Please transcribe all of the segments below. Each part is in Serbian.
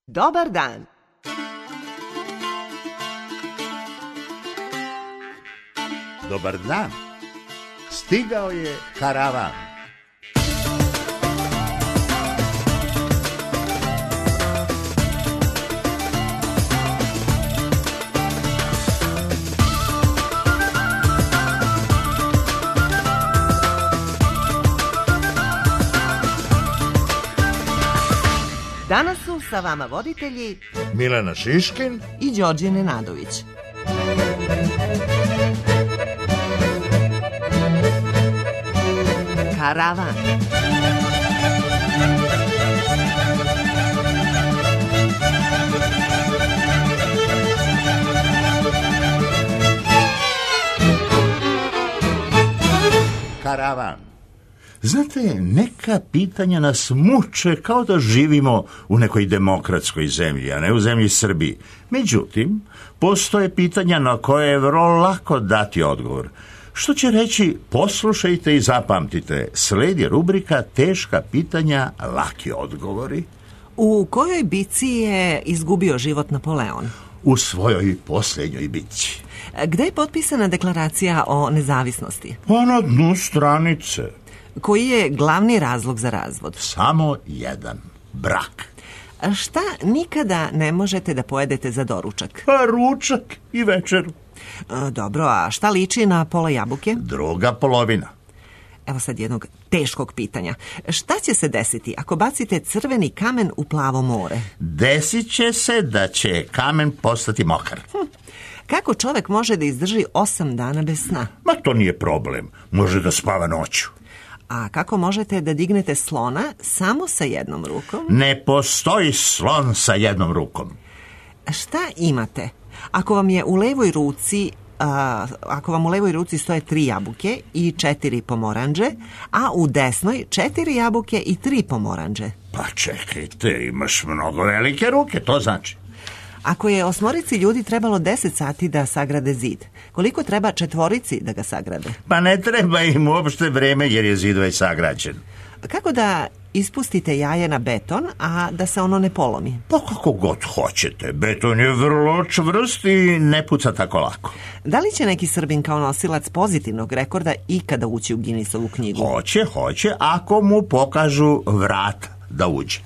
Dobar dan. Dobar dan. Stigao je karavan. Danas su sa vama voditelji Milena Šiškin i Đorđe Nenadović. Karavan. Karavan. Znate, neka pitanja nas muče kao da živimo u nekoj demokratskoj zemlji, a ne u zemlji Srbiji. Međutim, postoje pitanja na koje je vrlo lako dati odgovor. Što će reći, poslušajte i zapamtite, sledi rubrika Teška pitanja, laki odgovori. U kojoj bici je izgubio život Napoleon? U svojoj posljednjoj bici. Gde je potpisana deklaracija o nezavisnosti? Pa na dnu stranice. Koji je glavni razlog za razvod? Samo jedan. Brak. Šta nikada ne možete da pojedete za doručak? Pa ručak i večeru. Dobro, a šta liči na pola jabuke? Druga polovina. Evo sad jednog teškog pitanja. Šta će se desiti ako bacite crveni kamen u plavo more? Desit će se da će kamen postati mokar. Kako čovek može da izdrži 8 dana bez sna? Ma to nije problem. Može da spava noću. A kako možete da dignete slona samo sa jednom rukom? Ne postoji slon sa jednom rukom. Šta imate? Ako vam u levoj ruci stoje 3 jabuke i 4 pomorandže, a u desnoj 4 jabuke i 3 pomorandže. Pa čekajte, imaš mnogo velike ruke, to znači. Ako je 8 ljudi trebalo 10 sati da sagrade zid, koliko treba 4 da ga sagrade? Pa ne treba im uopšte vreme jer je zid već sagrađen. Kako da ispustite jaje na beton, a da se ono ne polomi? Pa kako god hoćete. Beton je vrlo čvrst i ne puca tako lako. Da li će neki Srbin kao nosilac pozitivnog rekorda ikada ući u Guinnessovu knjigu? Hoće, ako mu pokažu vrat da uđe.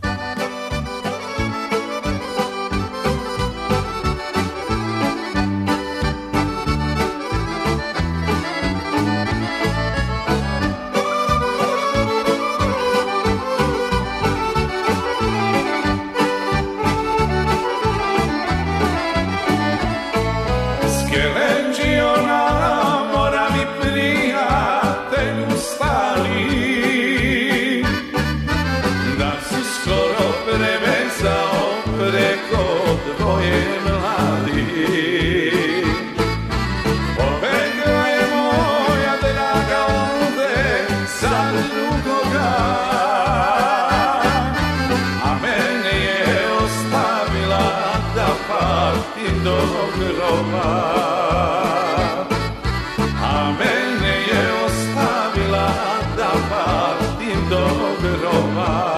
A mene je ostavila da patim do groba.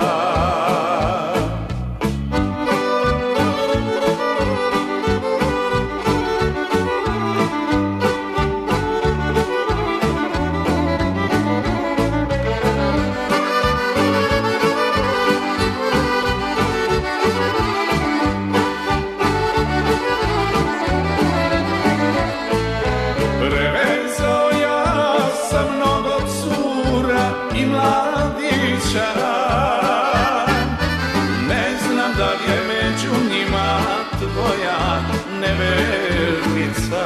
Ne znam da li je među njima tvoja nevernica.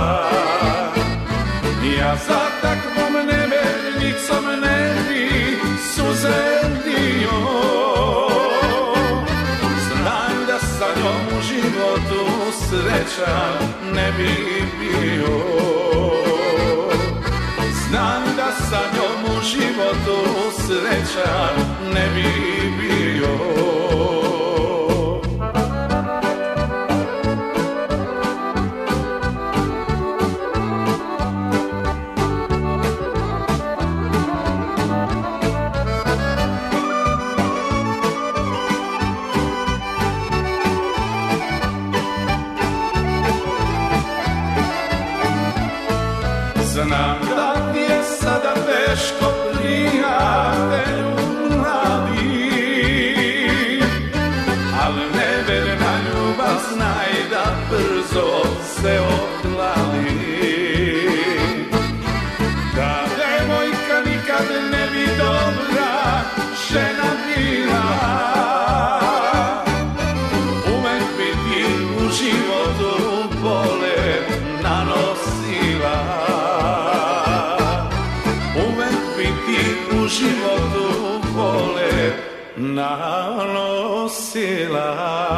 Ja za takvom nevernicom ne bi suze dio. Znam da sa njom u životu srećan ne bi bio. Znam da sa njom u životu srećan ne bi bio. Znam da ti je sada teško, prijatelju mladi, ali neverna ljubav znaj da brzo se ohladi. Da devojka nikad ne bi dobra žena bila, uvek bi ti u životu bole nanosila. Uvek bi ti u životu bole nanosila.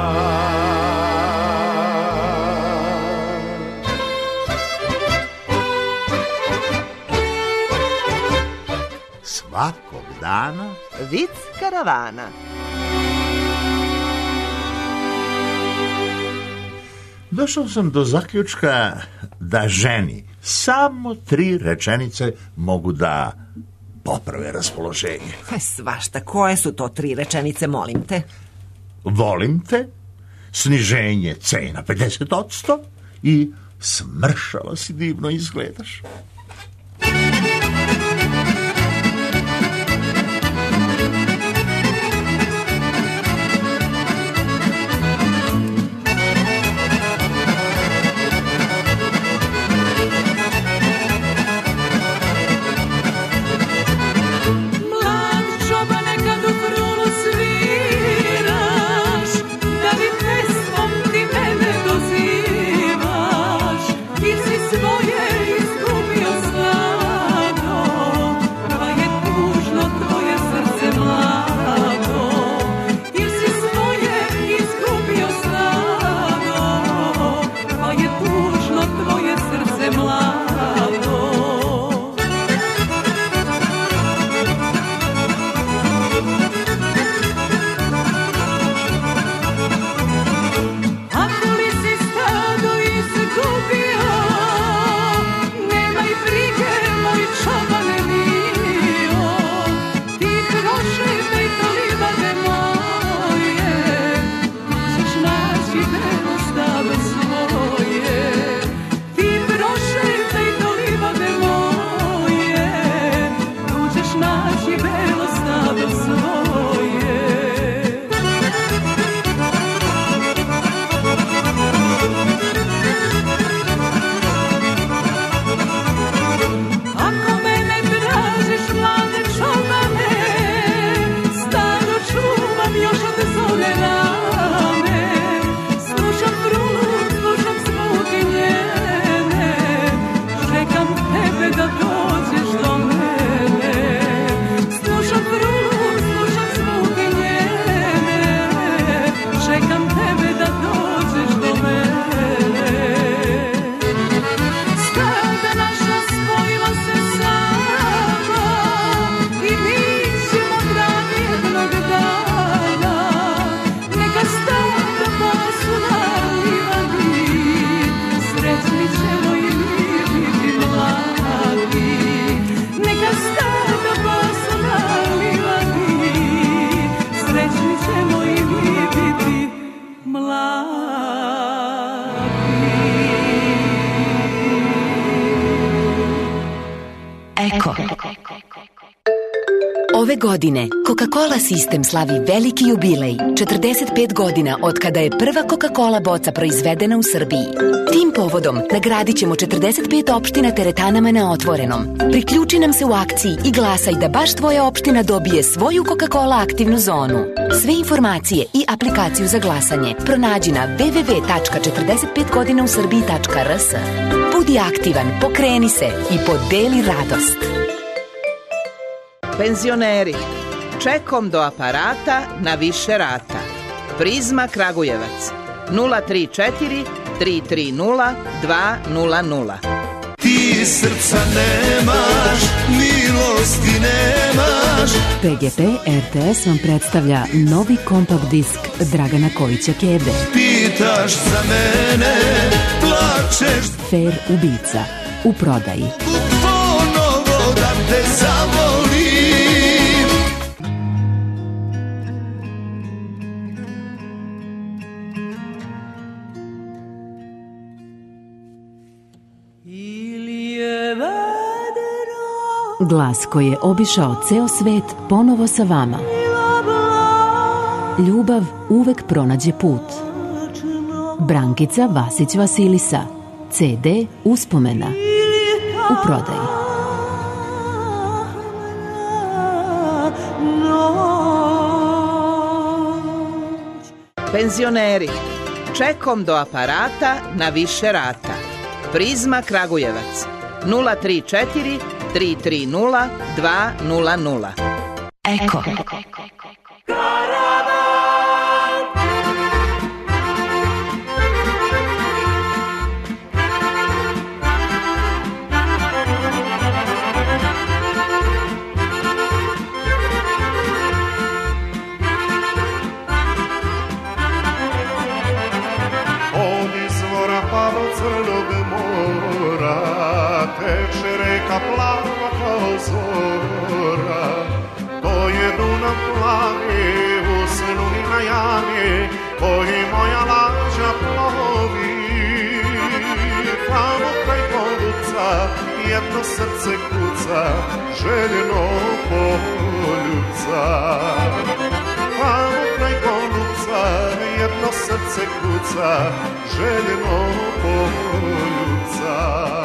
Svakog dana Vic karavana. došao sam do zaključka da ženi samo 3 rečenice mogu da poprave raspoloženje. Svašta, koje su to 3 rečenice, molim te? Volim te, sniženje cena 50% i smršava si, divno izgledaš. Ove godine Coca-Cola sistem slavi veliki jubilej, 45 godina od kada je prva Coca-Cola boca proizvedena u Srbiji. Tim povodom nagradit ćemo 45 opština teretanama na otvorenom. Priključi nam se u akciji i glasaj da baš tvoja opština dobije svoju Coca-Cola aktivnu zonu. Sve informacije i aplikaciju za glasanje pronađi na www.45godinausrbiji.rs. Budi aktivan, pokreni se i podeli radost. Penzioneri, čekom do aparata na više rata. Prizma Kragujevac 034 330 200. Ti srca nemaš, milosti nemaš. PGP RTS vam predstavlja novi kompakt disk Dragana Kovića Kebe. Pitaš za mene, plačeš. Fair ubica u prodaji. Ponovo da te zavolim. Il y avait Glas koji je obišao ceo svet ponovo sa vama. Ljubav uvek pronađe put. Brankica Vasić Vasilisa. CD Uspomena. U prodaji. Penzioneri, čekom do aparata na više rata. Prizma Kragujevac 034 330 200. Eko. Teče reka plava kao zora, to je Dunav plavi u snu i na jami, koji moja lađa plovi. Tamo kraj Poljuca jedno srce kuca, željeno poljuca. Tamo kraj Poljuca jedno srce kuca, željeno poljuca.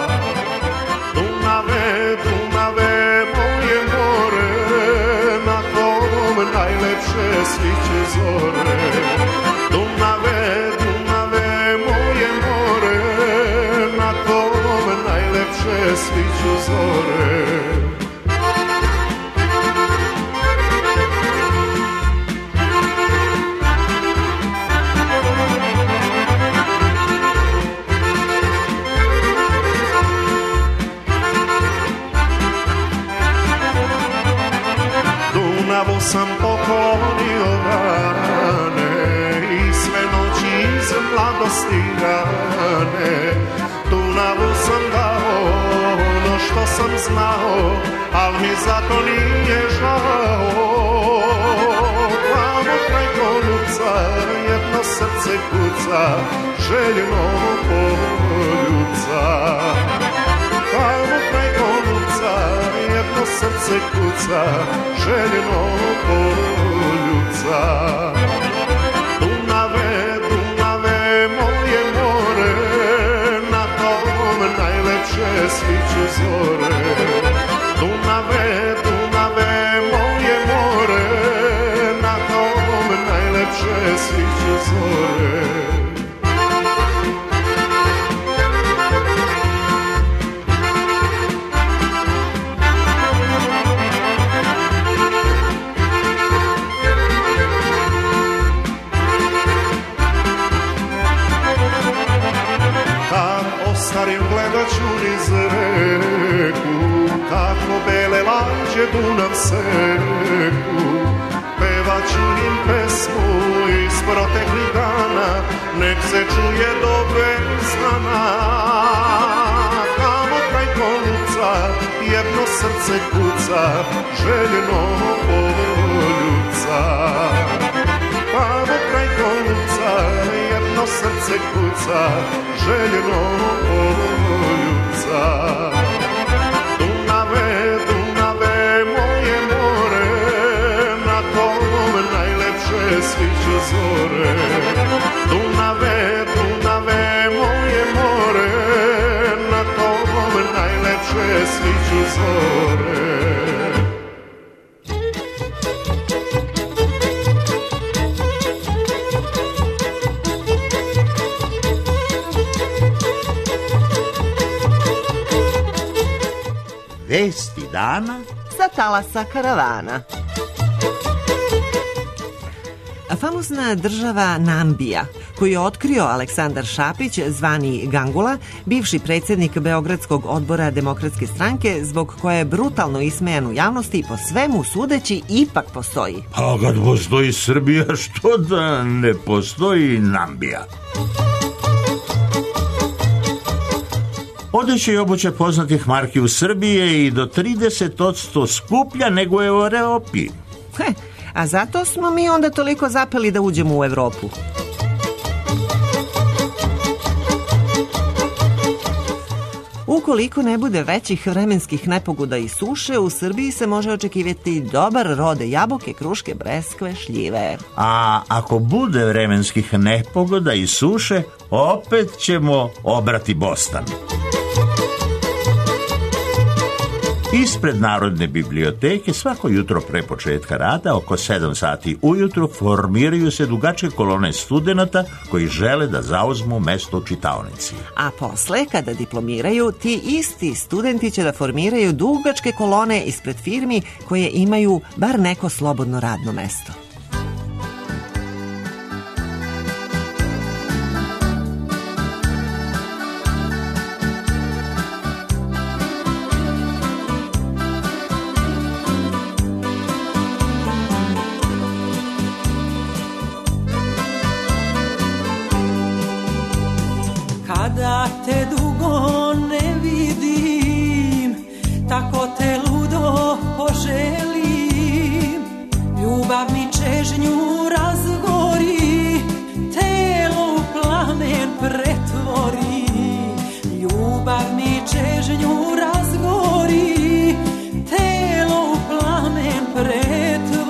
Dunave, Dunave, moje more, na tom najlepše sviće zore. Dunave, Dunave, moje more, na tom najlepše sviću zore. Dunavu sam poklonio dane i sve noći iz mladosti rane. Dunavu sam dao ono što sam znao, al mi zato nije žao. Tamo kraj Poljuca jedno srce kuca, željeno poljuca. Tamo kraj Poljuca jedno srce kuca, željeno poljuca. Dunave, Dunave, moje more, na tom najlepše sviću zore. Dunave, Dunave, moje more, na tom najlepše sviću zore. Starim gledat ću niz reku, kako bele lađe Dunav seku. Pevat ću im pesmu iz proteklih dana, nek se čuje do bezdana. Tamo kraj Poljuca jedno srce kuca, željeno poljuca. Tamo kraj Poljuca jedno srce kuca, željeno poljuca. Dunave, Dunave, moje more, na tom najlepše sviću zore. Dunave, Dunave, moje more, na tom najlepše sviću zore. Vesti dana sa talasa karavana. Famozna država Nambija, koju je otkrio Aleksandar Šapić, zvani Gangula, bivši predsjednik Beogradskog odbora Demokratske stranke, zbog koje je brutalno ismejan u javnosti i po svemu sudeći ipak postoji. A kad postoji Srbija, što da ne postoji Nambija? Odeća i obuća poznatih marki u Srbiji je i do 30% skuplja nego u Europi. A zato smo mi onda toliko zapeli da uđemo u Evropu. Ukoliko ne bude većih vremenskih nepogoda i suše, u Srbiji se može očekivati dobar rod jabuke, kruške, breskve, šljive. A ako bude vremenskih nepogoda i suše, opet ćemo obrati bostan. Ispred Narodne biblioteke svako jutro pre početka rada, oko 7 sati ujutru, formiraju se dugačke kolone studenata koji žele da zauzmu mesto u čitaonici. A posle, kada diplomiraju, ti isti studenti će da formiraju dugačke kolone ispred firmi koje imaju bar neko slobodno radno mesto. Kada te dugo ne vidim, tako te ludo poželim. Ljubav mi čežnju razgori, telo u plamen pretvori. Ljubav mi čežnju razgori, telo u plamen pretvori.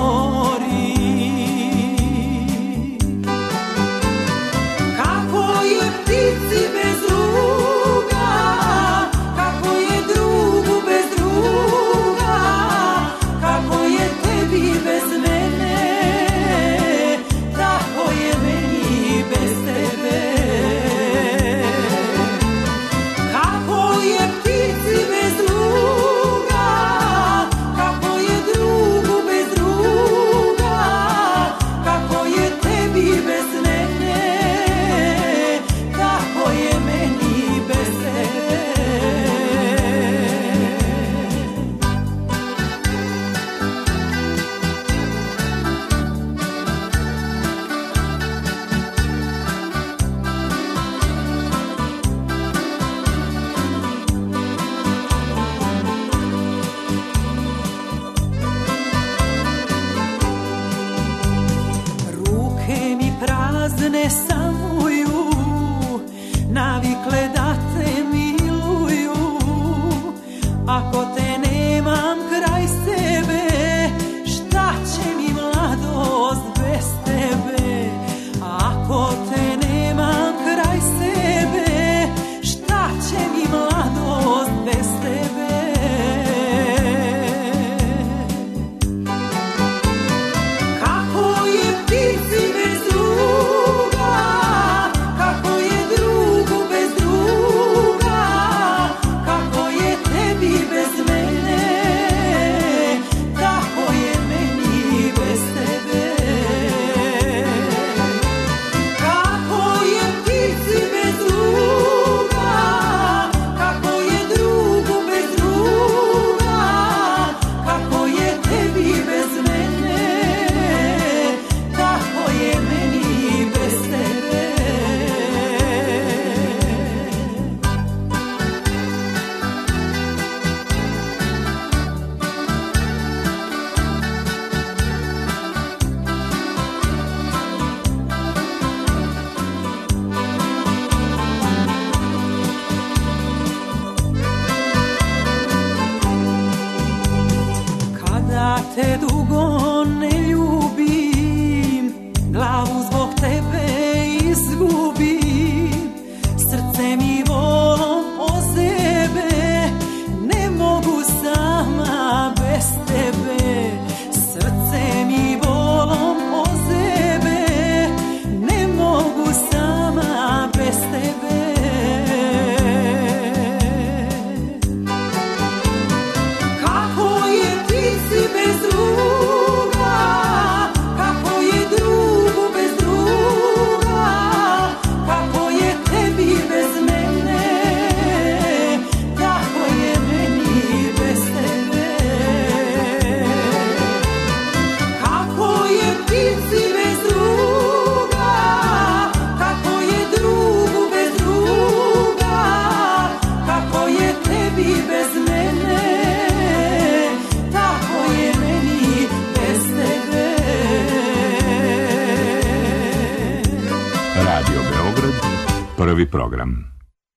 Prazne samuju, navikle da te miluju. Ako te nemam kraj sebe, šta će mi mladost bez tebe? Ako te nemam kraj sebe, šta će mi mladost bez tebe? Kako je ptici bez te dugo ne ljubim, glavu zbog tebe izgubim. Srce mi volom ozebe, ne mogu sama bez tebe. Srce mi volom ozebe, ne mogu sama bez tebe. Prvi program.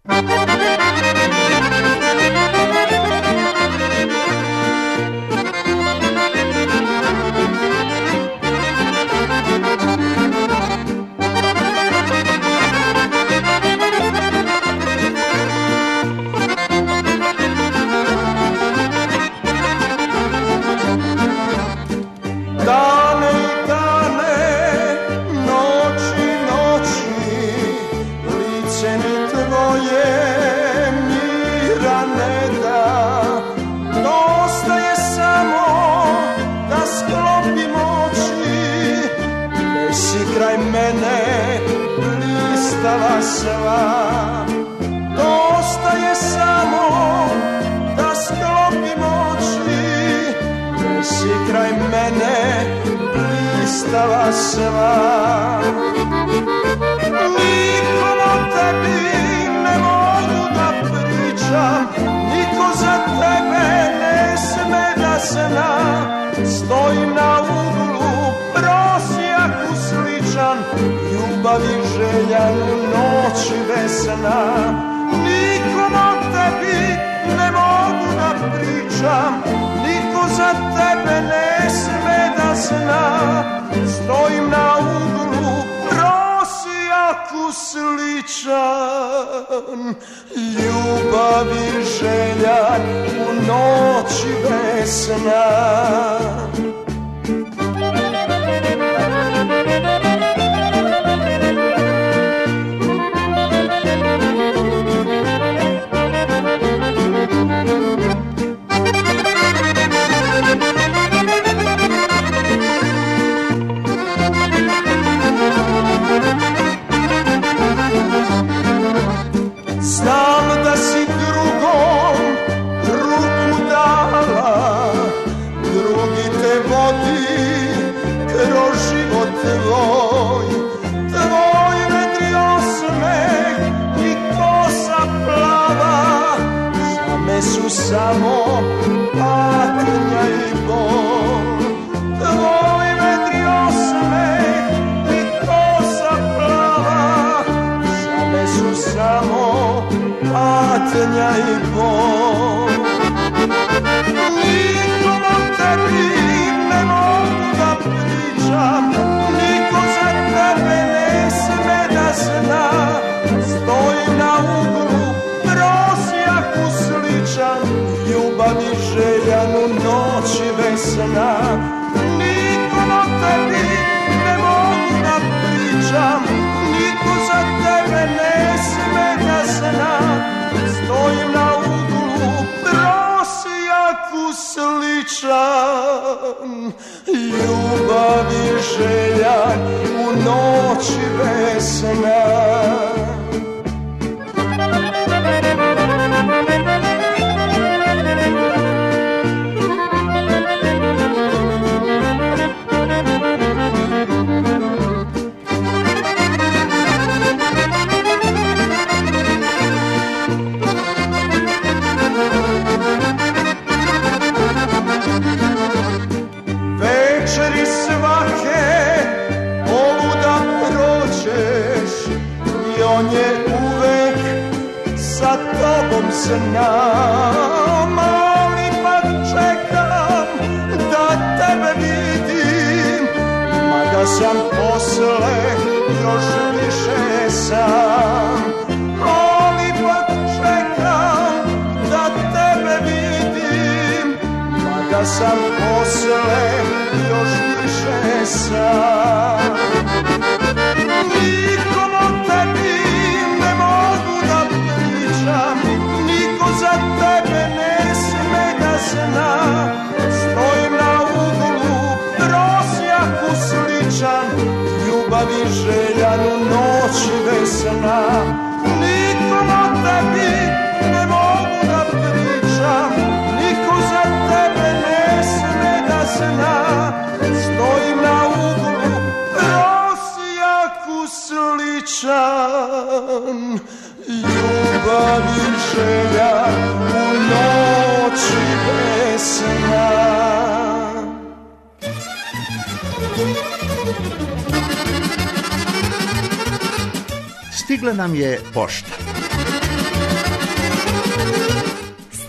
Stigla nam je pošta.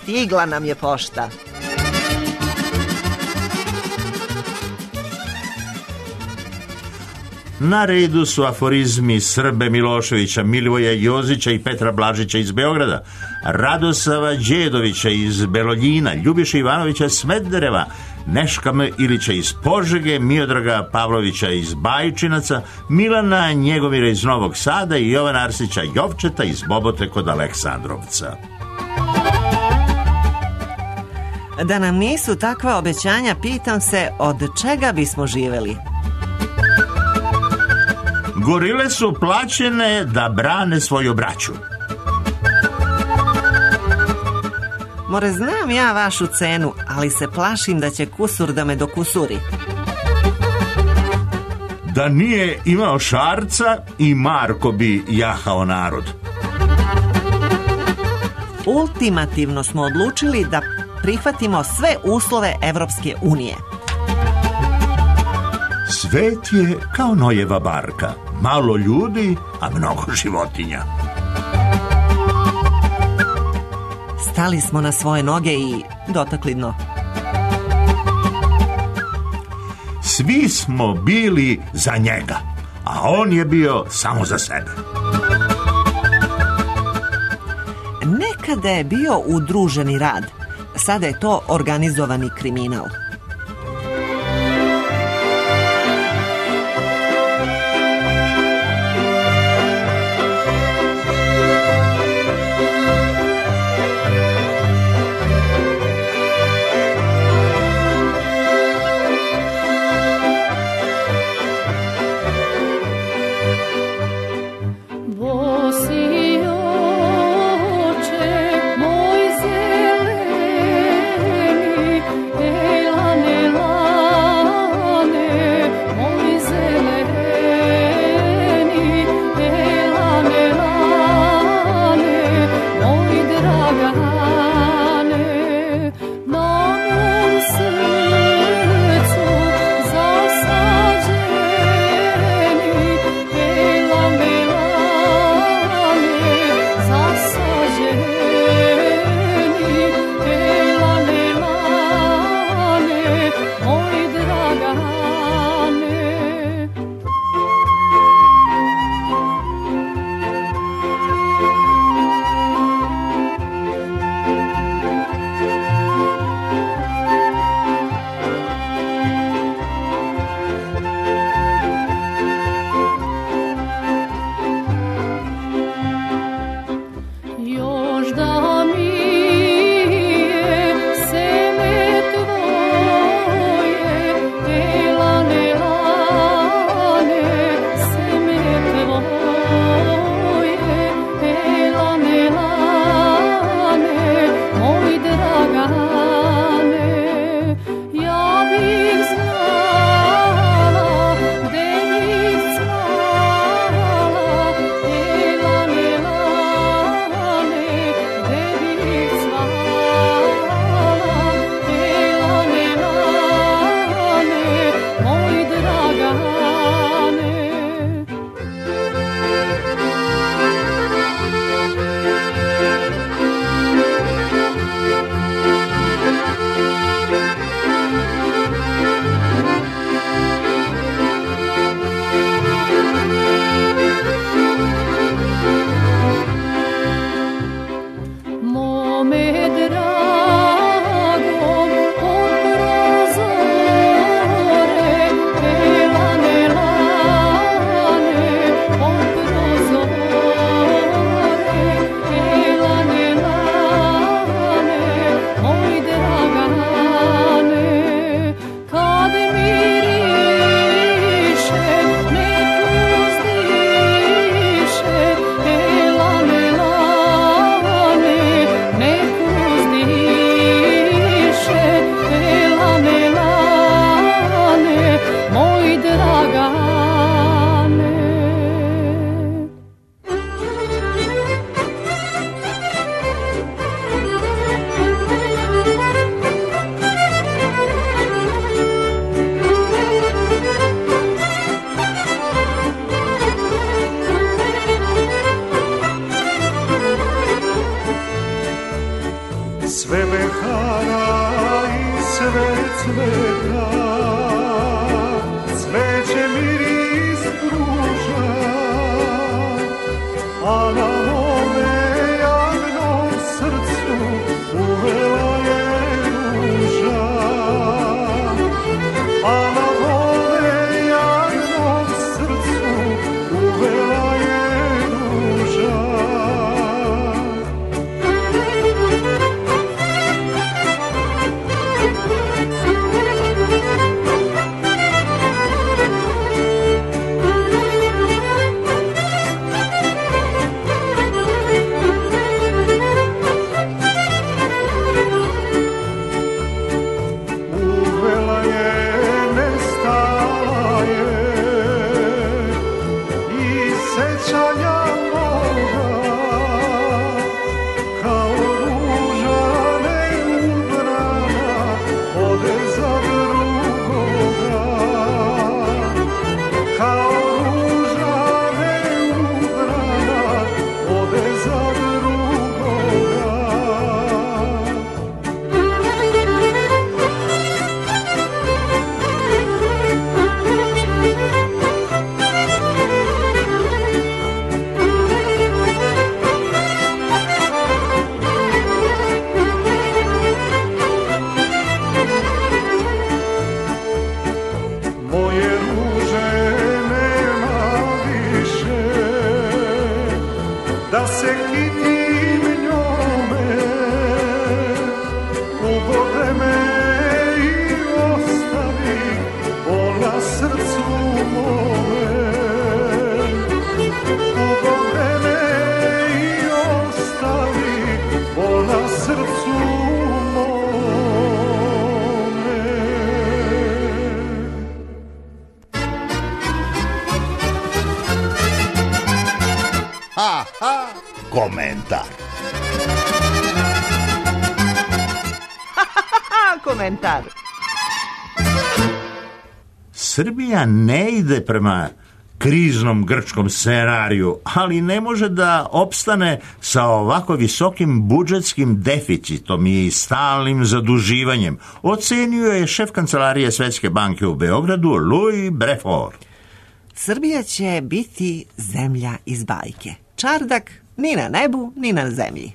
stigla nam je pošta. Na redu su aforizmi Srbe Miloševića, Milivoja Jozića i Petra Blažića iz Beograda, Radosava Đedovića iz Beloljina, Ljubiša Ivanovića Smedereva, Neška M. Ilića iz Požege, Miodraga Pavlovića iz Bajčinaca, Milana Njegomira iz Novog Sada i Jovana Arsića Jovčeta iz Bobote kod Aleksandrovca. Da nam nisu takva obećanja, pitam se od čega bismo živeli. Gorile su plaćene da brane svoju braću. More, znam ja vašu cenu, ali se plašim da će kusur da me dokusuri. Da nije imao Šarca i Marko bi jahao narod. Ultimativno smo odlučili da prihvatimo sve uslove Evropske unije. Svet je kao Nojeva barka, malo ljudi, a mnogo životinja. Stali smo na svoje noge i dotakli dno. Svi smo bili za njega, a on je bio samo za sebe. Nekada je bio udruženi rad, sada je to organizovani kriminal. Ela sveta, cveće miris pruža, a na mome jadnom srcu uvela je ruža. A na mome jadnom srcu uvela je ruža. Komentar. Komentar. Srbija ne ide prema kriznom grčkom scenariju, ali ne može da opstane sa ovako visokim budžetskim deficitom i stalnim zaduživanjem, ocenio je šef kancelarije Svetske banke u Beogradu Louis Brefort. Srbija će biti zemlja iz bajke. Čardak ni na nebu, ni na zemlji.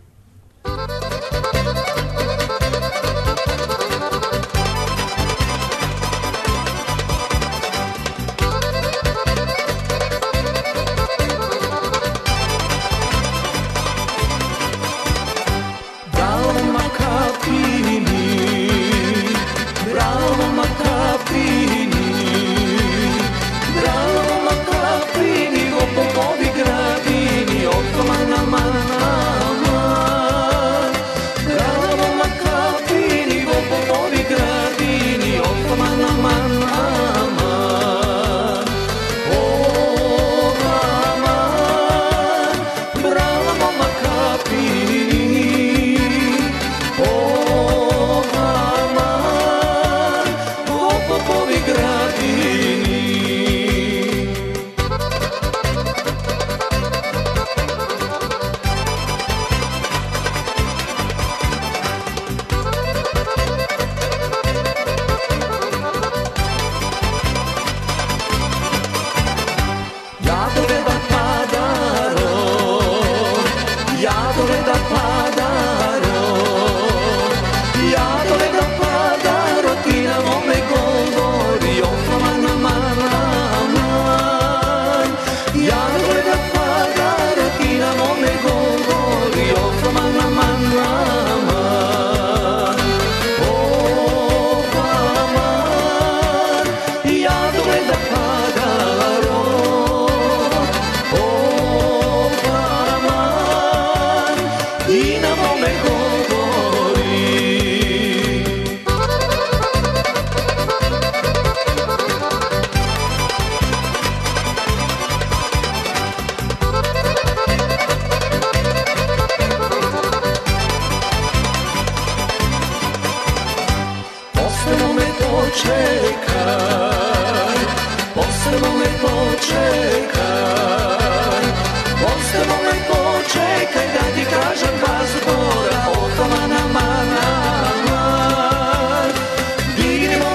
Idemo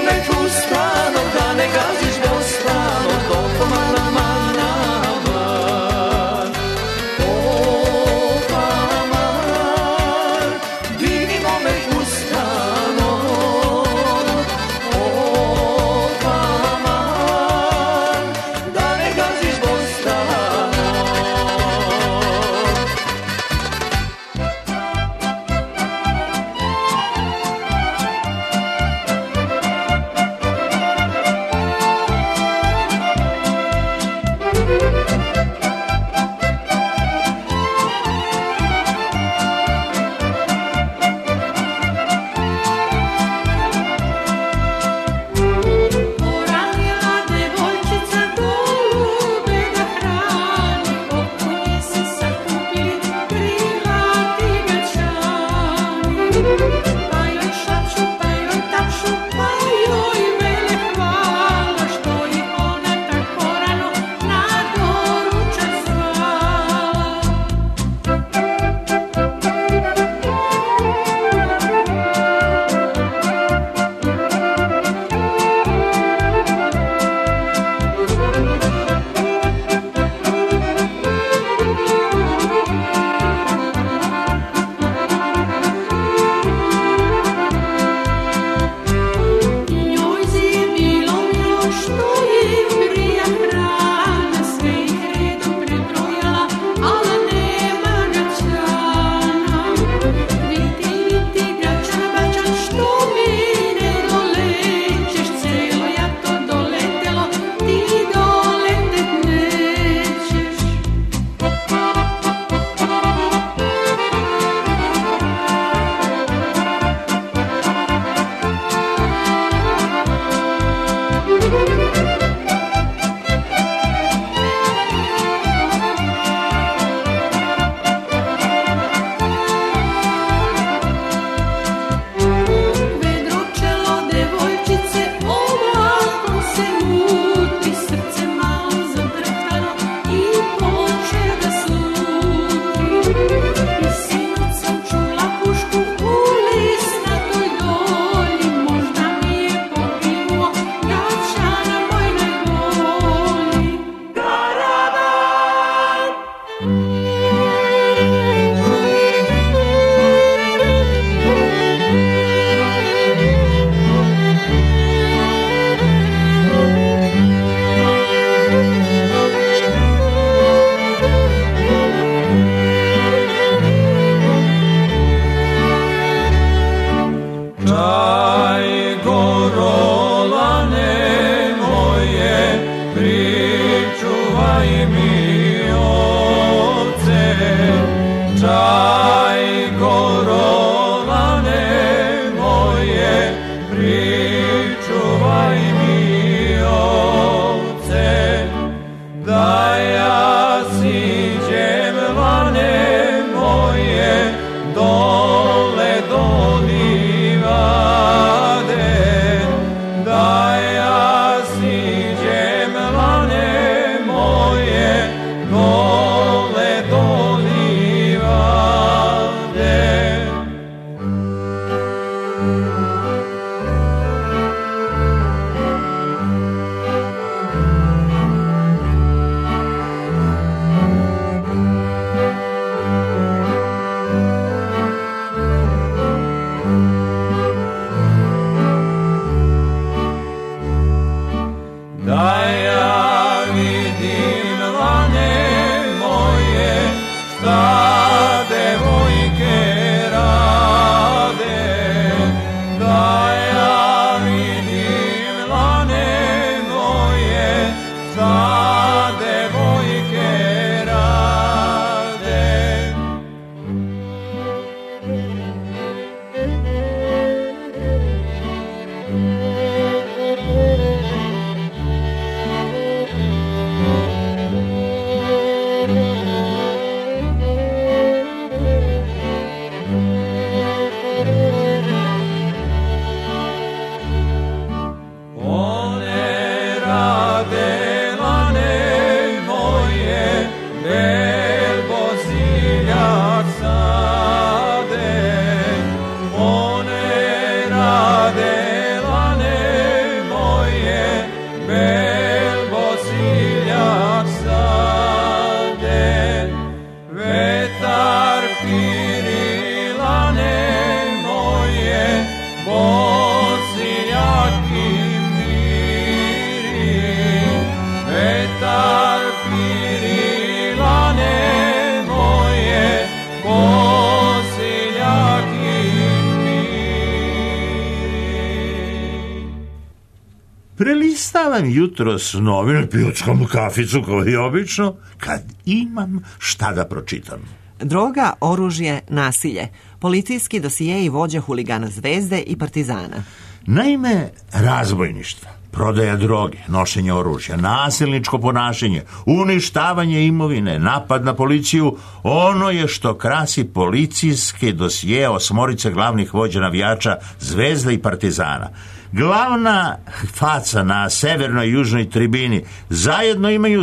Prelistavam jutros novine, pljuckam kaficu kao i obično, kad imam šta da pročitam. Droga, oružje, nasilje. Policijski dosijeji vođa huligana Zvezde i Partizana. Naime, razbojništva, prodaja droge, nošenje oružja, nasilničko ponašanje, uništavanje imovine, napad na policiju, ono je što krasi policijske dosije 8 glavnih vođa navijača Zvezde i Partizana. Glavna faca na severnoj i južnoj tribini zajedno imaju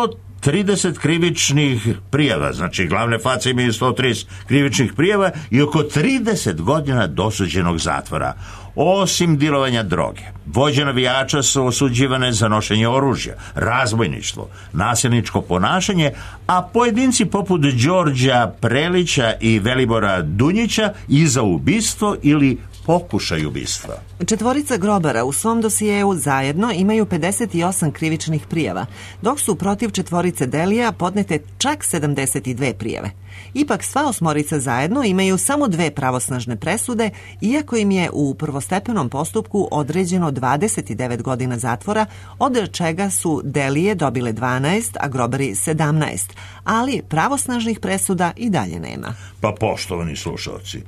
130 krivičnih prijava, znači glavne face imaju 130 krivičnih prijava i oko 30 godina dosuđenog zatvora. Osim dilovanja droge, vođe navijača su osuđivane za nošenje oružja, razbojništvo, nasilničko ponašanje, a pojedinci poput Đorđa Prelića i Velibora Dunjića i za ubistvo ili pokušaj ubistva. 4 grobara u svom dosijeu zajedno imaju 58 krivičnih prijava, dok su protiv 4 Delija podnete čak 72 prijave. Ipak sva 8 zajedno imaju samo 2 pravosnažne presude, iako im je u prvostepenom postupku određeno 29 godina zatvora, od čega su Delije dobile 12, a grobari 17, ali pravosnažnih presuda i dalje nema. Pa poštovani slušalci,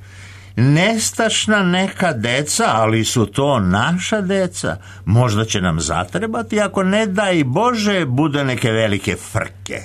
nestašna neka deca, ali su to naša deca. Možda će nam zatrebati ako ne daj Bože bude neke velike frke.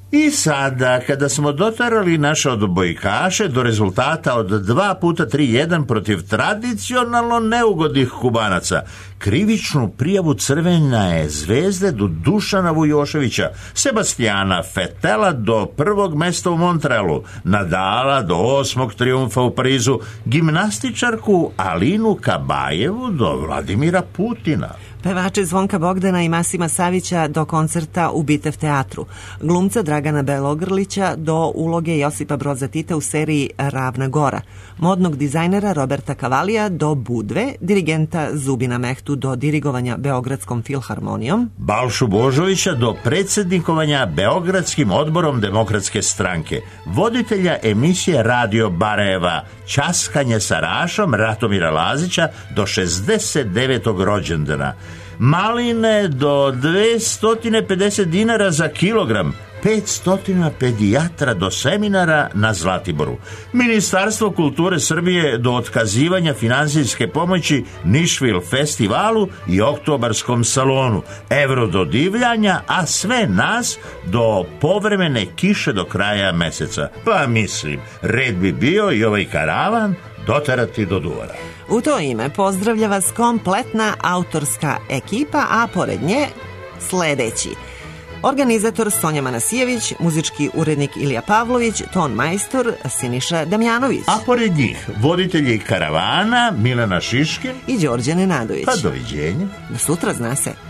I sada, kada smo dotarali naše odbojkaše do rezultata od 2x3-1 protiv tradicionalno neugodnih Kubanaca, krivičnu prijavu Crvene zvezde do Dušana Vujoševića, Sebastijana Fetela do prvog mesta u Montrealu, Nadala do 8. trijumfa u Parizu, gimnastičarku Alinu Kabajevu do Vladimira Putina, pevače Zvonka Bogdana i Masima Savića do koncerta u Bitev teatru, glumca Dragana Belogrlića do uloge Josipa Broza Tita u seriji Ravna Gora, modnog dizajnera Roberta Kavalija do Budve, dirigenta Zubina Mehtu do dirigovanja Beogradskom filharmonijom, Balšu Božovića do predsjednikovanja Beogradskim odborom Demokratske stranke, voditelja emisije Radio Barajeva Ćaskanje sa Rašom Ratomira Lazića do 69. rođendana, maline do 250 dinara za kilogram, 500 pedijatra do seminara na Zlatiboru, Ministarstvo kulture Srbije do otkazivanja finansijske pomoći Nišvil festivalu i Oktobarskom salonu, Evro do divljanja, a sve nas do povremene kiše do kraja meseca. Pa mislim, red bi bio i ovaj karavan doterati do Duvara. U to ime pozdravlja vas kompletna autorska ekipa, a pored nje sledeći: organizator Sonja Manasijević, muzički urednik Ilija Pavlović, ton majstor Siniša Damjanović. A pored njih voditelji karavana Milena Šiškin i Đorđe Nenadović. Pa doviđenja. Do sutra, zna se.